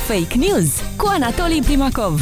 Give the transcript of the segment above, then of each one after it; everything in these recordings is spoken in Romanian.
Fake News cu Anatolii Primakov.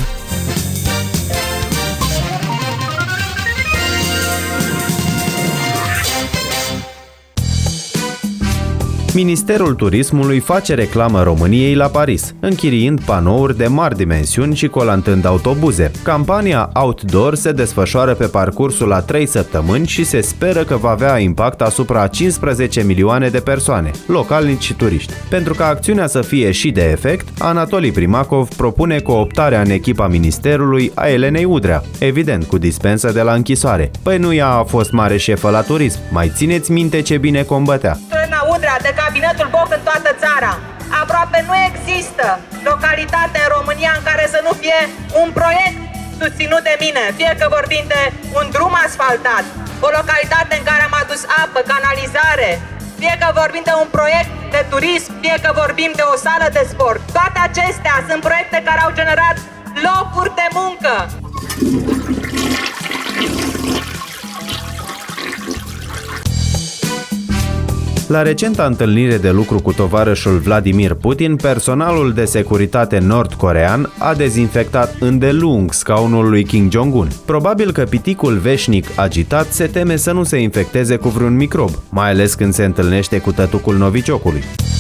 Ministerul Turismului face reclamă României la Paris, închiriind panouri de mari dimensiuni și colantând autobuze. Campania Outdoor se desfășoară pe parcursul a 3 săptămâni și se speră că va avea impact asupra 15 milioane de persoane, localnici și turiști. Pentru ca acțiunea să fie și de efect, Anatolii Primakov propune cooptarea în echipa ministerului a Elenei Udrea, evident cu dispensă de la închisoare. Păi nu ea a fost mare șefă la turism, mai țineți minte ce bine combătea. Udrea de cabinetul Boc în toată țara. Aproape nu există localitate în România în care să nu fie un proiect susținut de mine, fie că vorbim de un drum asfaltat, o localitate în care am adus apă, canalizare, fie că vorbim de un proiect de turism, fie că vorbim de o sală de sport. Toate acestea sunt proiecte care au generat locuri de muncă. La recenta întâlnire de lucru cu tovarășul Vladimir Putin, personalul de securitate nord-corean a dezinfectat îndelung scaunul lui Kim Jong-un. Probabil că piticul veșnic agitat se teme să nu se infecteze cu vreun microb, mai ales când se întâlnește cu tătucul noviciocului.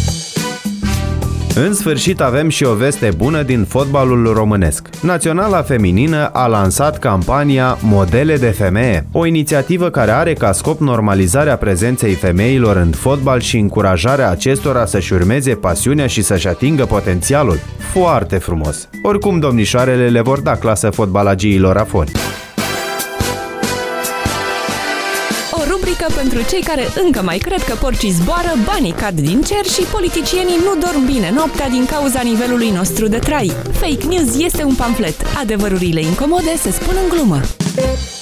În sfârșit avem și o veste bună din fotbalul românesc. Naționala feminină a lansat campania Modele de femeie, o inițiativă care are ca scop normalizarea prezenței femeilor în fotbal și încurajarea acestora să-și urmeze pasiunea și să-și atingă potențialul. Foarte frumos! Oricum, domnișoarele le vor da clasă fotbalagiilor afoni. Rubrică pentru cei care încă mai cred că porcii zboară, banii cad din cer și politicienii nu dorm bine noaptea din cauza nivelului nostru de trai. Fake News este un pamflet. Adevărurile incomode se spun în glumă.